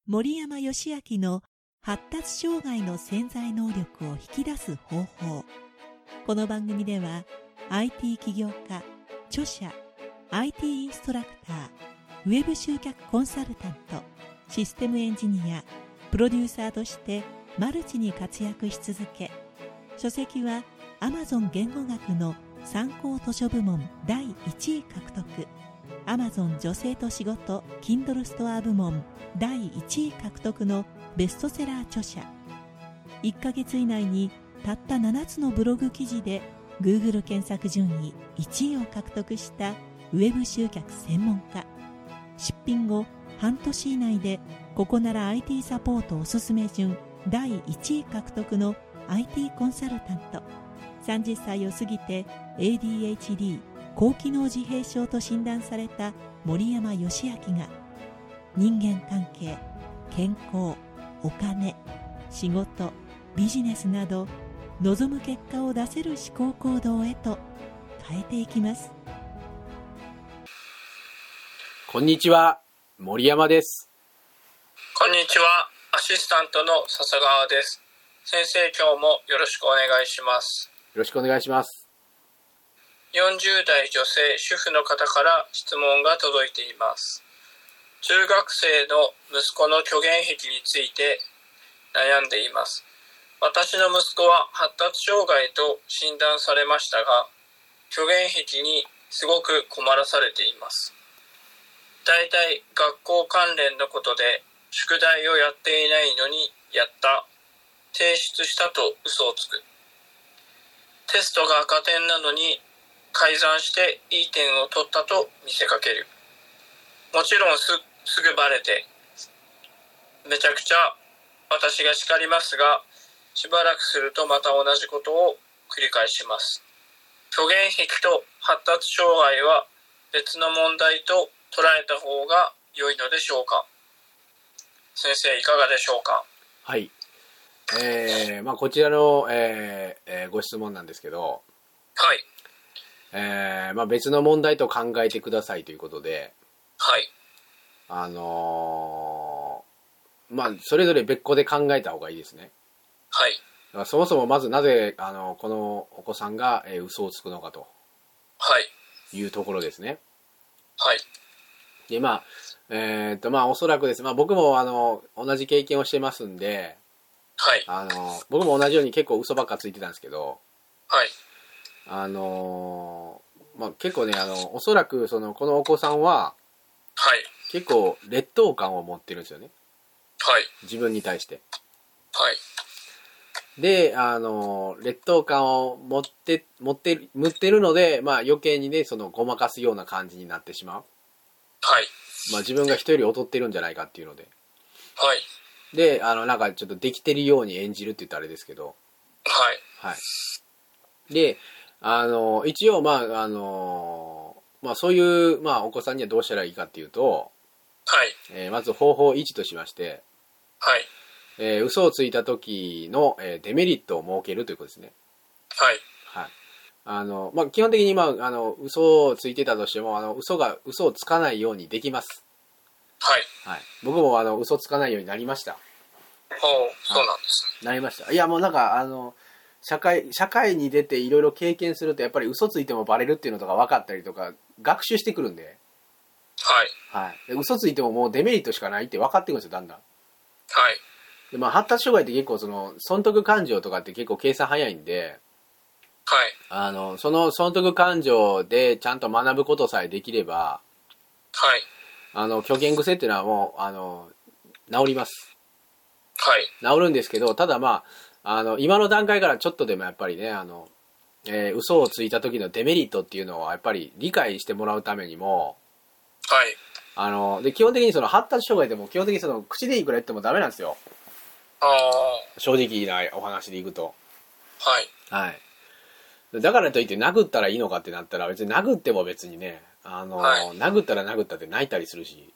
森山義明の発達障害の潜在能力を引き出す方法。この番組では IT 起業家、著者、IT インストラクター、ウェブ集客コンサルタント、システムエンジニア、プロデューサーとしてマルチに活躍し続け、書籍は Amazon 言語学の参考図書部門第1位獲得、Amazon 女性と仕事 Kindle ストア部門第1位獲得のベストセラー著者。1ヶ月以内にたった7つのブログ記事で Google 検索順位1位を獲得したウェブ集客専門家。出品後半年以内でここなら IT サポートおすすめ順第1位獲得の IT コンサルタント。30歳を過ぎて ADHD 高機能自閉症と診断された森山義明が、人間関係、健康、お金、仕事、ビジネスなど望む結果を出せる思考行動へと変えていきます。 こんにちは、森山です。 こんにちは、アシスタントの笹川です。先生、今日もよろしくお願いします。 よろしくお願いします。 40代女性主婦の方から質問が届いています。中学生の息子の虚言癖について悩んでいます。私の息子は発達障害と診断されましたが、虚言癖にすごく困らされています。だいたい学校関連のことで宿題をやっていないのにやった、提出したと嘘をつく。テストが赤点なのに改ざんしていい点を取ったと見せかける。もちろんすぐバレてめちゃくちゃ私が叱りますが、しばらくするとまた同じことを繰り返します。虚言癖と発達障害は別の問題と捉えた方が良いのでしょうか。先生、いかがでしょうか。 はい。こちらの、ご質問なんですけど、 はい。 別の問題と考えてくださいということで、 はい。 それぞれ別個で考えた方がいいですね。 はい。 だからそもそもまずなぜこのお子さんが、嘘をつくのかというところですね。 はい。 でおそらくです。僕も同じ経験をしてますんで、 はい。 僕も同じように結構嘘ばっかついてたんですけど、 はい。 結構ねおそらくこのお子さんは、 はい。 結構劣等感を持ってるんですよね。 はい。 自分に対して。 はい。 で劣等感を持ってるので、余計にねごまかすような感じになってしまう。 はい。 自分が人より劣ってるんじゃないかっていうので。 はい。 でなんかちょっとできてるように演じるって言ったらあれですけど。 はい。 はい。で一応そういうお子さんにはどうしたらいいかっていうと、 はい。 まず方法1としまして、 はい。 嘘をついた時の、デメリットを設けるということですね。 はい。 はい。基本的に嘘をついてたとしても嘘をつかないようにできます。 はい。 はい。僕も嘘つかないようになりました。 そうなんです。 なりました。いやもうなんか社会に出ていろいろ経験するとやっぱり嘘ついてもバレるっていうのとか分かったりとか学習してくるんで、 はい。 はい。で嘘ついてももうデメリットしかないって分かってくるんですよ、だんだん。 はい。 で発達障害って結構損得感情とかって結構計算早いんで、 はい。 その損得感情でちゃんと学ぶことさえできれば、 はい。 虚言癖っていうのはもう治ります。 はい。 治るんですけど、ただ今の段階からちょっとでもやっぱりね嘘をついた時のデメリットっていうのはやっぱり理解してもらうためにも、 はい。 で基本的に発達障害でも基本的に口でいくら言ってもダメなんですよ。正直なお話でいくと。 はい。 はい。だからといって殴ったらいいのかってなったら別に殴っても別にね殴ったら殴ったって泣いたりするし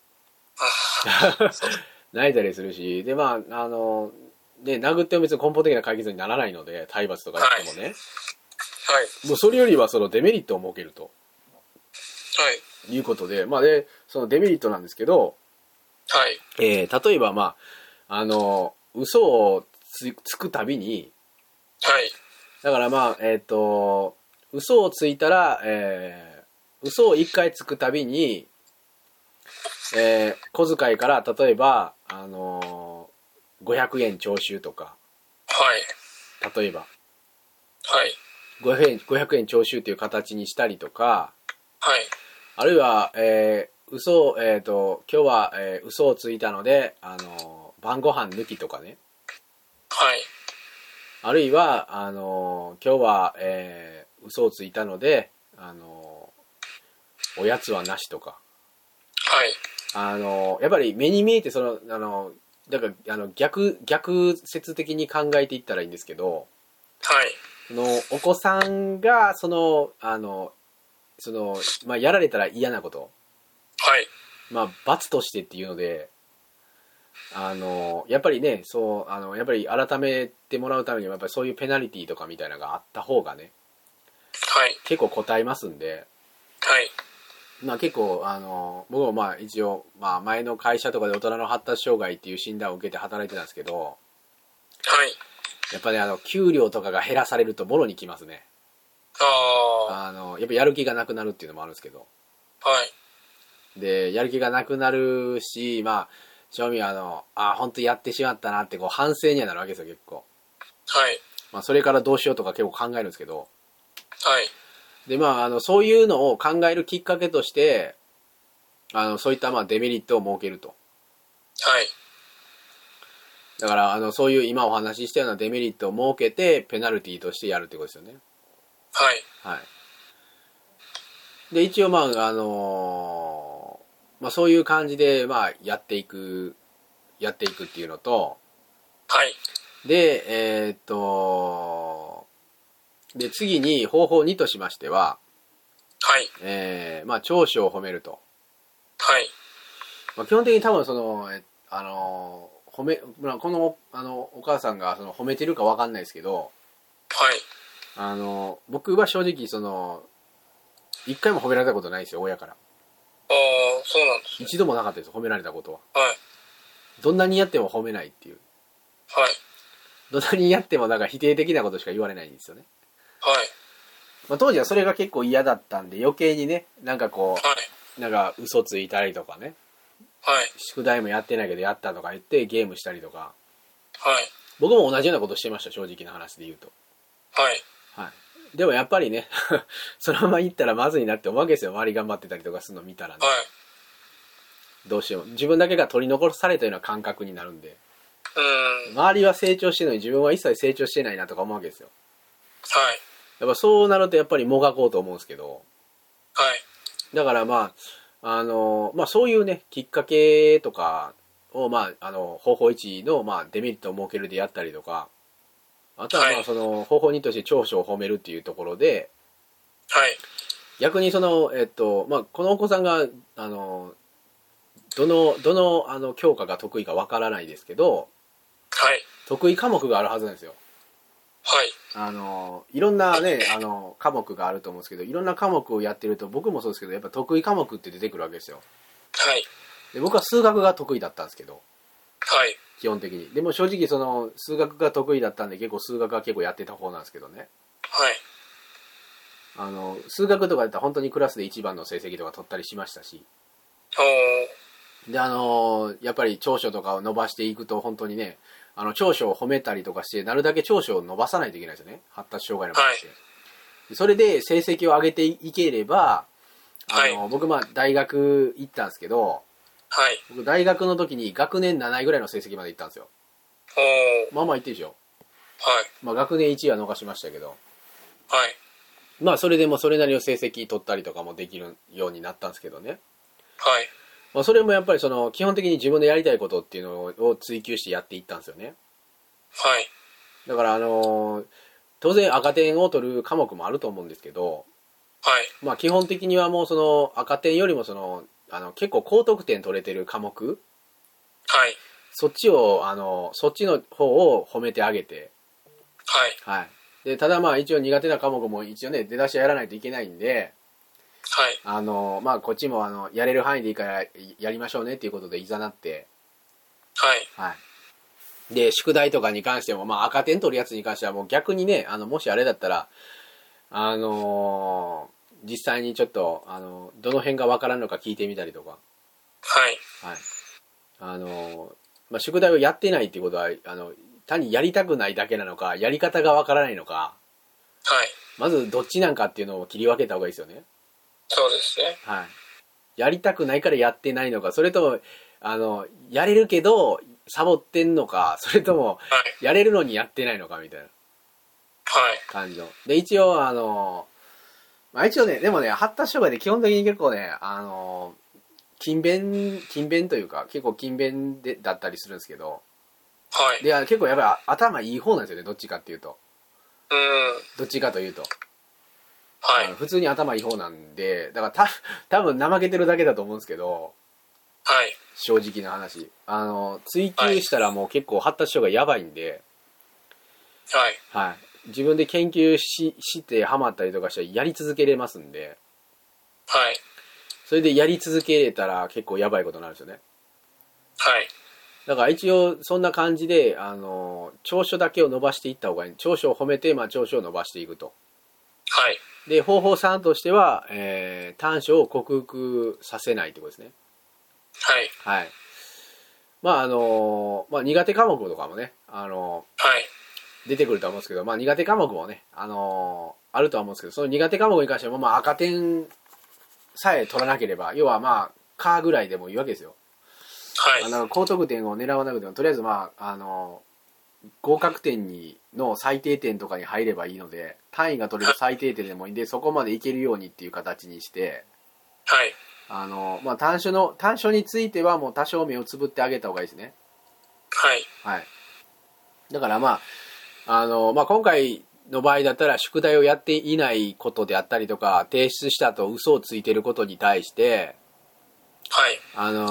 泣いたりするし、で殴っても別に根本的な解決にならないので、体罰とかやってもね、 はい。 もうそれよりはデメリットを設けるとはい。 いうことで、そのデメリットなんですけど、 はい。 例えば、まあ、嘘をつくたびに、 はい。 だからまあ、嘘をついたら、嘘を一回つくたびに、小遣いから例えば、500円徴収とか、 はい。 例えば、 はい。 500円徴収という形にしたりとか、 はい。 あるいは、今日は、嘘をついたので、晩ご飯抜きとかね。 はい。 あるいは、今日は、嘘をついたので、おやつはなしとか。 はい。 やっぱり目に見えて、だから、逆説的に考えていったらいいんですけど、 はい。 お子さんが、まあ、やられたら嫌なこと。 はい。 まあ、罰としてっていうので、やっぱりね、やっぱり改めてもらうためには、やっぱりそういうペナルティーとかみたいなのがあった方がね、 はい。 結構答えますんで、 はい。 まあ結構、僕もまあ一応、まあ前の会社とかで大人の発達障害っていう診断を受けて働いてたんですけど、 はい。 やっぱね、給料とかが減らされるともろにきますね。やっぱやる気がなくなるっていうのもあるんですけど。 はい。 で、やる気がなくなるし、まあ、正味本当やってしまったなってこう反省にはなるわけですよ、結構。 はい。 まあ、それからどうしようとか結構考えるんですけど。 はい。 で、まあ、そういうのを考えるきっかけとして、そういったまあデメリットを設けると。 はい。 だから、そういう今お話ししたようなデメリットを設けて、ペナルティとしてやるってことですよね。 はい。 はい。で、一応まあ、まあそういう感じで、まあ、やっていくっていうのと、 はい。 で、で、次に方法2としましては、 はい。 まあ、長所を褒めると。 はい。 まあ、基本的に多分まあこの、お母さんが褒めてるかわかんないですけど、 はい。 僕は正直一回も褒められたことないですよ、親から。 そうなんですね。 一度もなかったです、褒められたことは。 はい。 どんなにやっても褒めないっていう。 はい。 どんなにやってもなんか否定的なことしか言われないんですよね。 はい。 まあ、当時はそれが結構嫌だったんで、余計にね、なんかこはい。 う、なんか嘘ついたりとかね、 はい。 宿題もやってないけどやったとか言ってゲームしたりとか、 はい。 僕も同じようなことしてました、正直な話で言うと。 はい。 はい。でもやっぱりね、そのまま行ったらまずいなって思うわけですよ、周り頑張ってたりとかするの見たらね。 はい。 どうしよう。自分だけが取り残されたような感覚になるんで、 うん。 周りは成長してるのに自分は一切成長してないなとか思うわけですよ。 はい。 やっぱそうなるとやっぱりもがこうと思うんですけど、 はい。 だからまあ、まあそういうね、きっかけとかを、まあ、方法1の、まあ、デメリットを設けるでやったりとか、あとはまあはいその方法2として長所を褒めるっていうところで、 はい。 逆にまあこのお子さんが、どの教科が得意かわからないですけど、 はい。 得意科目があるはずなんですよ。 はい。 いろんなね、科目があると思うんですけど、いろんな科目をやってると、僕もそうですけど、やっぱ得意科目って出てくるわけですよ。 はい。 で、僕は数学が得意だったんですけど、 はい。 基本的に。でも正直数学が得意だったんで、結構数学は結構やってた方なんですけどね。 はい。 数学とかだったら本当にクラスで一番の成績とか取ったりしましたし、で、やっぱり長所とかを伸ばしていくと、本当にね、長所を褒めたりとかして、なるだけ長所を伸ばさないといけないですよね。発達障害の場合って。でそれで成績を上げていければ、僕まあ大学行ったんですけど、 はい。 僕大学の時に学年7位ぐらいの成績まで行ったんですよ。まあまあ行ってるでしょ。 はい。 まあ学年1位は逃しましたけど、 はい。 まあそれでもそれなりの成績取ったりとかもできるようになったんですけどね。 はい。 まあそれもやっぱり基本的に自分でやりたいことっていうのを追求してやっていったんですよね。 はい。 だから当然赤点を取る科目もあると思うんですけど、 はい。 まあ基本的にはもう赤点よりも結構高得点取れてる科目、 はい。 そっちの方を褒めてあげて、 はい。 はい。で、ただまあ一応苦手な科目も一応ね、出だしはやらないといけないんで、 はい。 まあこっちもやれる範囲でいいからやりましょうねっていうことでいざなって、 はい。 はい。で、宿題とかに関しても、まあ赤点取るやつに関してはもう逆にね、もしあれだったら、実際にちょっと、どの辺がわからんのか聞いてみたりとか、 はい。 はい。まあ宿題をやってないっていうことは、単にやりたくないだけなのか、やり方がわからないのか、 はい。 まずどっちなんかっていうのを切り分けた方がいいですよね。 そうですね。 はい。やりたくないからやってないのか、それとも、やれるけど、サボってんのか、それとも、 はい。 やれるのにやってないのか、みたいなはい。 感じの。で、一応、まあ一応ね、でもね、発達障害で基本的に結構ね、勤勉というか、結構勤勉だったりするんですけど、 はい。 で、結構やっぱり頭いい方なんですよね、どっちかっていうと。 うん。 どっちかというと。 はい。 普通に頭いい方なんで、だから多分怠けてるだけだと思うんですけど、 はい。 正直な話。追求したらもう結構発達障害やばいんで、 はい。 はい。自分で研究してハマったりとかしたらやり続けれますんで、 はい。 それでやり続けたら結構やばいことになるんですよね。 はい。 だから一応そんな感じで、長所だけを伸ばしていった方がいい。長所を褒めて、まあ長所を伸ばしていくと。 はい。 で、方法3としては、短所を克服させないってことですね。 はい。 はい。まあまあ苦手科目とかもね、 はい。 出てくると思うんですけど、まあ苦手科目もね、あるとは思うんですけど、その苦手科目に関しても、まあ赤点さえ取らなければ、要はまあ、科ぐらいでもいいわけですよ。 はい。 高得点を狙わなくても、とりあえずまあ、合格点の最低点とかに入ればいいので、単位が取れる最低点でもいいんで、そこまでいけるようにっていう形にして、 はい。 まあ短所についてはもう多少目をつぶってあげた方がいいですね。 はい。 はい。だからまあ、まあ今回の場合だったら宿題をやっていないことであったりとか、提出したと嘘をついてることに対して、 はい。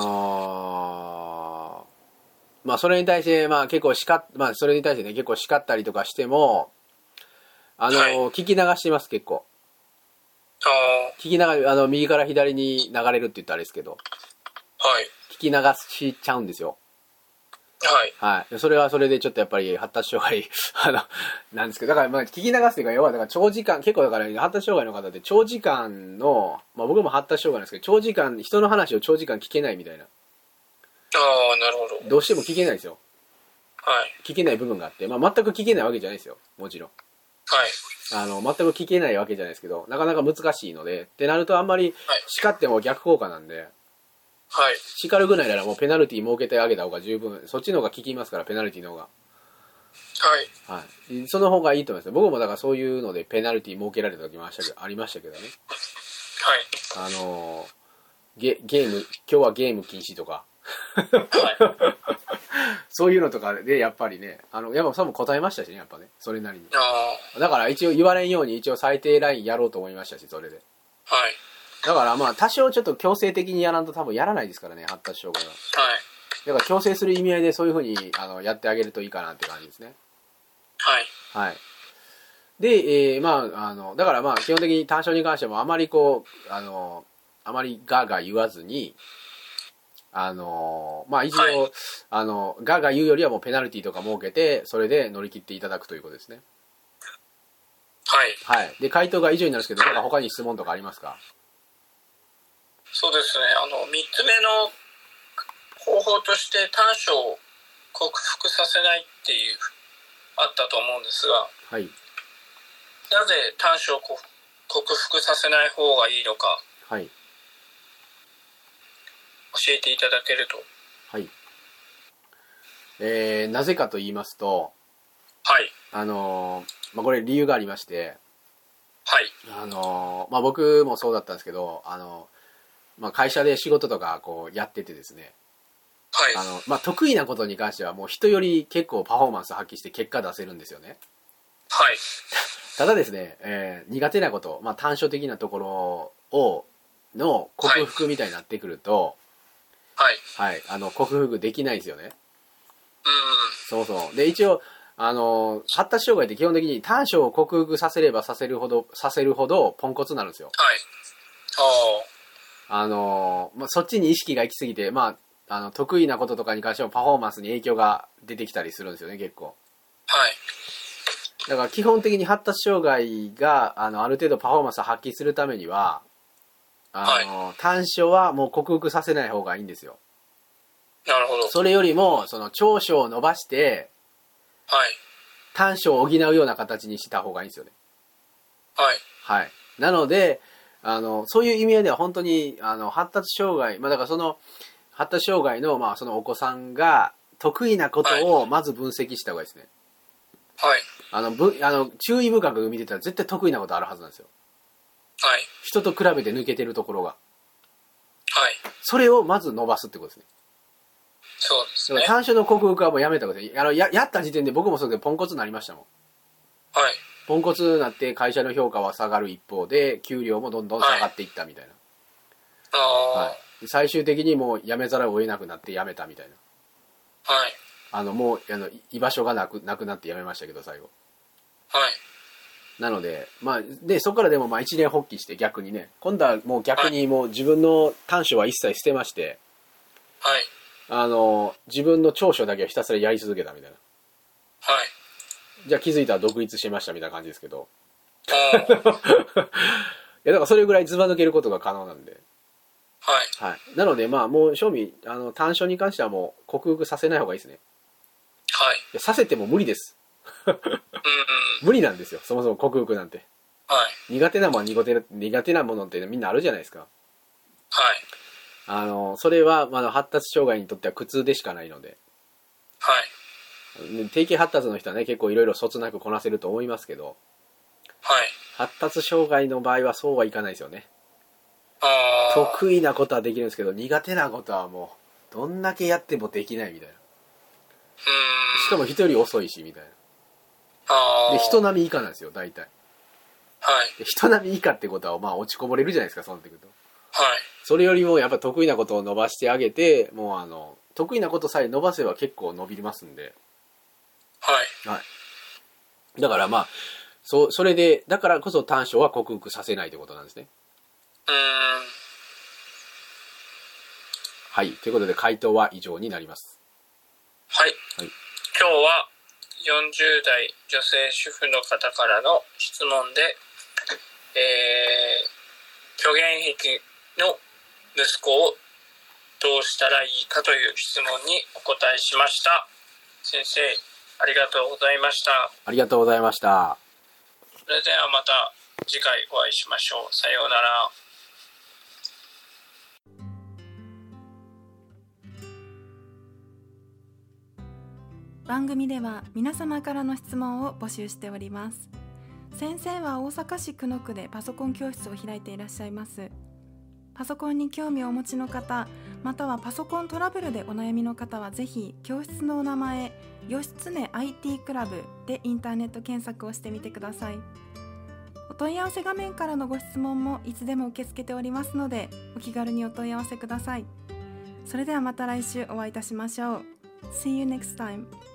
まあそれに対して、まあ結構まあそれに対してね、結構叱ったりとかしても、 はい。 聞き流してます、結構。 あ聞き流右から左に流れるって言ったらあれですけど、 あ。はい。 聞き流しちゃうんですよ。 はい。 はい。それはそれでちょっとやっぱり発達障害、なんですけど、だからまあ聞き流すというか、要はだから長時間、結構だから発達障害の方って長時間の、まあ僕も発達障害なんですけど、長時間、人の話を長時間聞けないみたいな。 ああ、なるほど。 どうしても聞けないんですよ。 はい。 聞けない部分があって、まあ全く聞けないわけじゃないですよ。もちろん。 はい。 全く聞けないわけじゃないですけど、なかなか難しいので、ってなるとあんまりはい。 叱っても逆効果なんで、 はい。 叱るぐらいならもうペナルティ設けてあげた方が十分、そっちの方が効きますから、ペナルティの方が。 はい。 はい。その方がいいと思います。僕もだからそういうのでペナルティ設けられた時もありましたけどね。 はい。 ゲーム、今日はゲーム禁止とか。 はい。 そういうのとかでやっぱりね、やっぱそれも答えましたしね、やっぱね、それなりに。 あだから一応言われんように一応最低ラインやろうと思いましたし、それで。 あ。はい。 だからまあ多少ちょっと強制的にやらんと多分やらないですからね、発達障害は。 はい。 だから強制する意味合いでそういう風にやってあげるといいかなって感じですね。 はい。 はい。で、まあだからまあ基本的に短所に関してもあまりこうあまりガーガー言わずにまあ一応、 はい、 ガーガー言うよりはもうペナルティとか設けてそれで乗り切っていただくということですね。 はい。 はい。で回答が以上になるんですけど、なんか他に質問とかありますか？ そうですね。三つ目の方法として短所を克服させないっていうあったと思うんですが、 はい。 なぜ短所を克服させない方がいいのかはい。 教えていただけると。 はい。なぜかと言いますと、 はい。 まあ、これ理由がありまして、 はい。 まあ、僕もそうだったんですけど、まあ、会社で仕事とかこうやっててですね、 はい。 まあ、得意なことに関してはもう人より結構パフォーマンス発揮して結果出せるんですよね。 はい。 ただですね、苦手なこと、まあ、短所的なところの克服みたいになってくると、 はい。 はい、克服できないんですよね。 うん。 そうそう。で、一応、発達障害って基本的に短所を克服させればさせるほどポンコツになるんですよ。 はい。 そっちに意識が行き過ぎて、得意なこととかに関してもパフォーマンスに影響が出てきたりするんですよね、結構。 はい。 だから基本的に発達障害がある程度パフォーマンスを発揮するためには短所はもう克服させない方がいいんですよ。 なるほど。 それよりもその長所を伸ばして、 はい、 短所を補うような形にした方がいいんですよね。 はい、 はい。なのでそういう意味合いでは本当に発達障害、だからその発達障害のそのお子さんが得意なことをまず分析した方がいいですね。 はい。 注意深く見てたら絶対得意なことあるはずなんですよ。 はい。 人と比べて抜けてるところが。 はい。 それをまず伸ばすってことですね。 そうですね。 短所の克服はもうやめたことで、やった時点で僕もそうでポンコツになりましたもん。 はい。 ポンコツになって会社の評価は下がる一方で、給料もどんどん下がっていったみたいな。はい。最終的にもう辞めざるを得なくなって辞めたみたいな。 はい。 もう居場所がなくなって辞めましたけど最後。 はい。 なのででそこからでも一年発起して逆にね、今度はもう逆にもう自分の短所は一切捨てまして、 はい。 自分の長所だけはひたすらやり続けたみたいな。 はい。 じゃあ気づいたら独立しましたみたいな感じですけど。 いやだからそれぐらいずば抜けることが可能なんで。 はい。 はい。なのでもう正味短所に関してはもう克服させない方がいいですね。 はい。 させても無理です。無理なんですよ、そもそも克服なんて。 はい。 苦手なものってみんなあるじゃないですか。 はい。 それは発達障害にとっては苦痛でしかないので。 はい。 定型発達の人はね、結構いろいろそつなくこなせると思いますけど、 はい。 発達障害の場合はそうはいかないですよね。得意なことはできるんですけど、苦手なことはもうどんだけやってもできないみたいな。しかも人より遅いしみたいな。で人並み以下なんですよ大体。 はい。 で人並み以下ってことは落ちこぼれるじゃないですか、そうなってくると。 はい。 それよりもやっぱ得意なことを伸ばしてあげて、もう得意なことさえ伸ばせば結構伸びますんで。 はい。 はい。だからそれでだからこそ短所は克服させないということなんですね。はい。ということで回答は以上になります。 はい。 はい、 今日は40代女性主婦の方からの質問で、虚言癖の息子をどうしたらいいかという質問にお答えしました。先生、ありがとうございました。 ありがとうございました。 それではまた次回お会いしましょう。さようなら。 番組では皆様からの質問を募集しております。先生は大阪市久野区でパソコン教室を開いていらっしゃいます。パソコンに興味をお持ちの方、またはパソコントラブルでお悩みの方はぜひ教室のお名前、義経 IT クラブでインターネット検索をしてみてください。お問い合わせ画面からのご質問もいつでも受け付けておりますので、お気軽にお問い合わせください。それではまた来週お会いいたしましょう。See you next time.